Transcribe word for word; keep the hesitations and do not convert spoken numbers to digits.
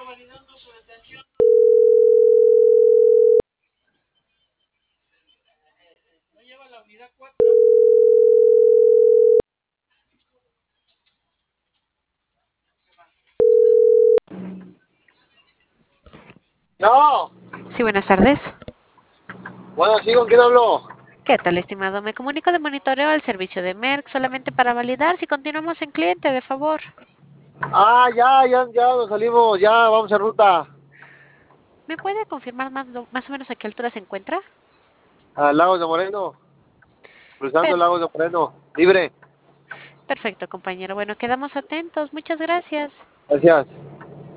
No, Sí, buenas tardes. bueno, sí, ¿con quién hablo? ¿Qué tal, estimado? Me comunico de monitoreo al servicio de Merck solamente para validar si continuamos en cliente, de favor. Ah, ya, ya, ya nos salimos, ya, vamos en ruta. ¿Me puede confirmar más, lo- más o menos a qué altura se encuentra? Al Lagos de Moreno, cruzando el Per- Lagos de Moreno, libre. perfecto, compañero. Bueno, quedamos atentos. Muchas gracias. Gracias.